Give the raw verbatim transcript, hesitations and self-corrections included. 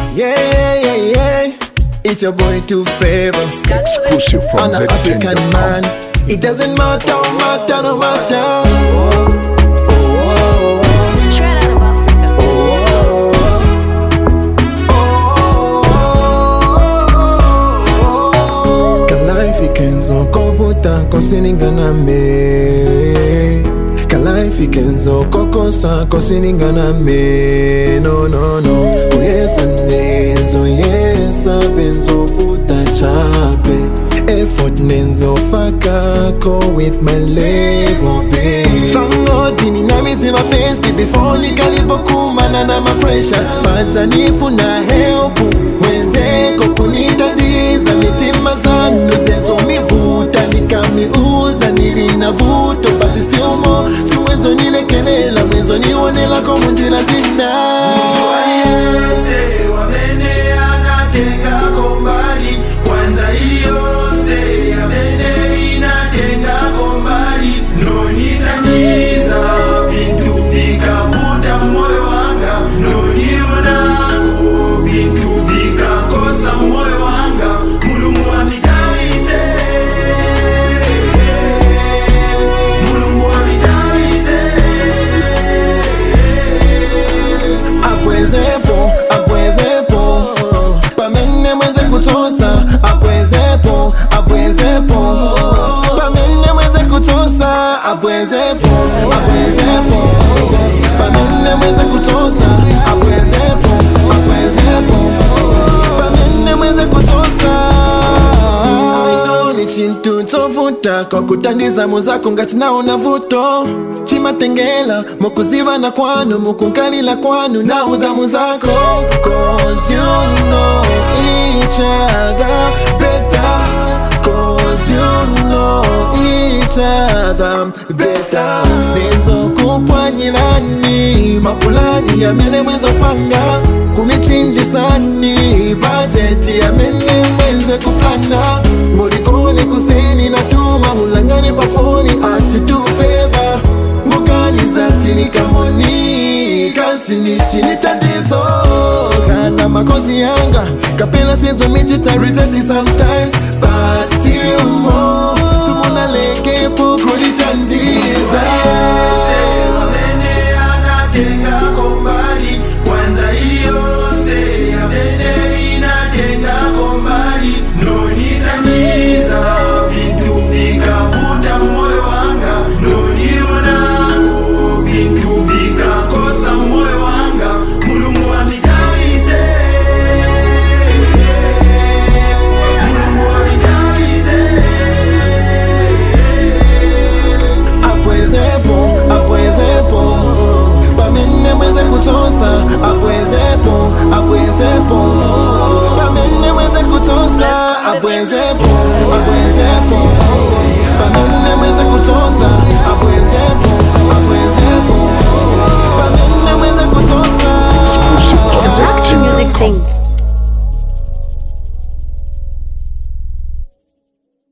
Yeah, yeah, yeah, yeah. It's your boy Two Favor. Exclusive from An the African man. It doesn't matter, matter, no matter. Straight out of Africa. Kalaifi kenzo kovuta kosiningana me. Kalaifi kenzo kokosa kosiningana me. No, no, no. Uyesa nenzo, yesa venzo futa chape. Effort nenzo fakako with my level, babe. Thank God nami see my face before nikalipo kumana na ma pressure. Pata nifuna help wenzeko kunitadiza mitima zanu zenzo mivuta nikamiuza nilinavuto but still more si mwenzo nilekelela mwenzo nionela kwa munjila zina Mungu aliyenze wamene anatenga kombali kwanza iliyonze yamene inatenga kombali nonitaniza vintu vikavuta moyo wanga nonionako vintu vikakosa moyo wanga Mulungu amidalize Mulungu amidalize Apwezepo, apwezepo Pamene mwenze kutosa Apwezepo, apwezepo Pamene mwenze kutosa Apwezepo, apwezepo Pamene mwenze kutosa Apwezepo, apwezepo Pamene mwenze kutosa ni chintu tovuta kwa kutandiza muzako ngati naona vuto chimatengela mukuziva na kwanu mukunkalila kwanu na uzamu zako cause you know each other better cause you know each other better nenzo kupwanyilani mapulani ya mene mwenzo panga kumichinji sani bajeti ya mene mwenze kuplana Mulikoni kuseni na tuma mulangani pafoni ati Two Favor Mukani zati ni kamoni Kasinishi ni tandizo Kana makozi yanga Kapela senzo michita rejecti sometimes But still more Sumuna leke poko ni tandiza Wamene anatenga kombali Kwanza iliyonze Yamene inatenga kombali Noni taniza Vintu vikavuta moyo wanga Noni wanako Vintu vikakosa moyo wanga Mulungu amidalize Mulungu amidalize Apwezepo, apwezepo Pamene mwenze kutosa Apwezepo, apwezepo Pamene mwenze kutosa Apwezepo, apwezepo